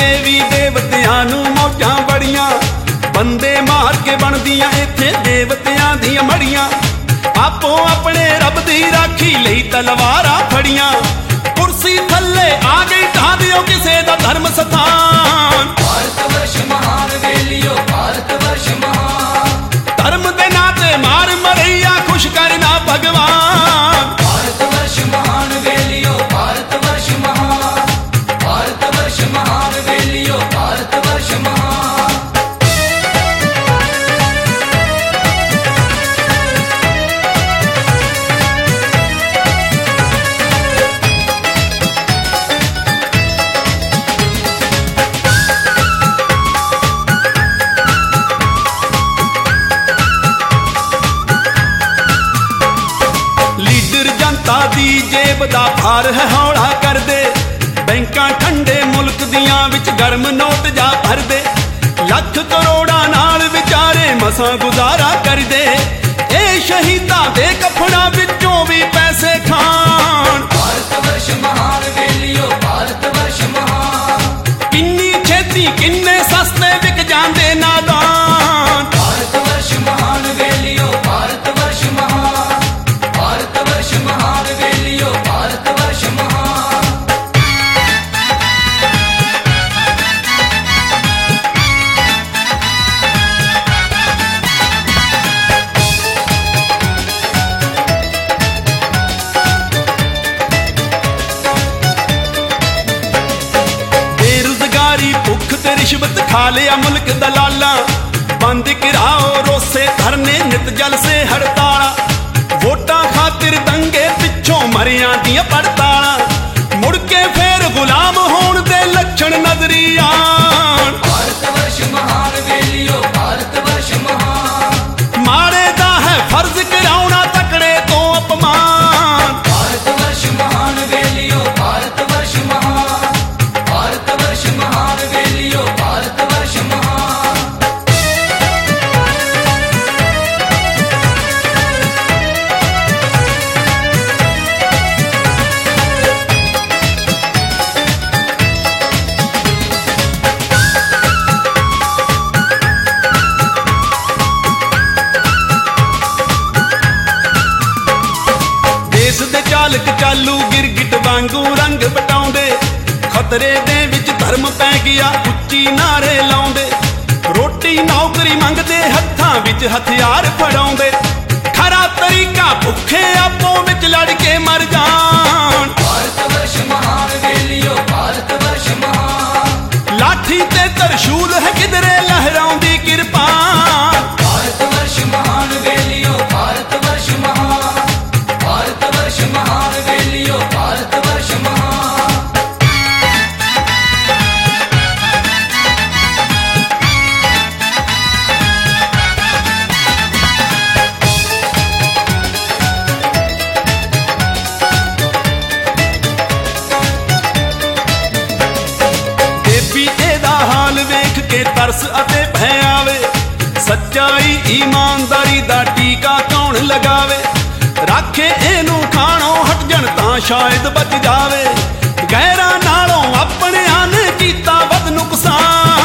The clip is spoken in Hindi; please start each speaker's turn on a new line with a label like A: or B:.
A: देवी देवतियां नूं मौजां बड़ियां, बंदे मार के बनदियां इत्थे देवतियां दियां मड़ियां। आपो अपने रब दी राखी लई तलवारां फड़ियां, कुर्सी थल्ले आ गई ढा दिओ किसे दा धर्म स्थान।
B: भारत वर्ष महान वेलियो भारत वर्ष महान,
A: धर्म दे नां ते मार मरैया खुश करना भगवान।
B: भारत वर्ष महान वेलियो भारत वर्ष महान, भारत वर्ष महान वेलियो भारत वर्ष महान।
A: दी जेब दा भार है हौला कर दे, बैंकां ठंडे मुल्क दियां विच गर्म नोट जा भर दे। लख करोड़ा नाल विचारे मसां गुजारा कर दे, ए शहीदां दे कफड़ा विचों भी पैसे खान।
B: भारत वर्ष महान वेलियो भारत वर्ष महान,
A: किन्नी छेती किन्ने सस्ते विक जांदे नादान।
B: भारत वर्ष महान वेलियो भारत वर्ष महान, भारत वर्ष महान वेलियो भारत वर्ष महान।
A: बेरोजगारी भुख ते रिश्वत खा लिया मुल्क दलाला, बंद कराओ रोसे धरने नित जलसे हड़ताला। वोटां खातिर दंगे पिछों मरियां दियां पड़ताला, मुड़ के फेर गुलाम होण दे लक्षण नजरी आन।
B: भारत वर्ष महान वेलियो भारत वर्ष महान,
A: माड़े दा है फर्ज कराउणा तकड़े तो अपमान।
B: भारत वर्ष महान वेलियो भारत वर्ष महान, भारत वर्ष महान वेलियो भारत वर्ष महान।
A: देश दे चालक चालू गिरगिट वांगू रंग बटाउंदे, खतरे दे विच धर्म पै गया उच्ची नारे लाउंदे। रोटी नौकरी मंगदे हत्थां विच हथियार फड़ाउंदे, खरा तरीका भुखे आपों विच लड़ के मर जान।
B: भारत वर्ष महान वेलियो भारत वर्ष महान,
A: लाठी ते तरशूल है किधरे लहराउंदी किरपान।
B: भारत वर्ष महान वेलियो भारत वर्ष महान, भारत वर्ष महान वेलियो भारत वर्ष महान।
A: देवी एदा हाल वेख के तरस अते भै आवे, सच्चाई ईमानदारी दा टीका कौन लगावे। राखे एनू खाणों हट जण तां शायद बच जावे, गैरां नालों अपणिआं ने कीता वध नुकसान।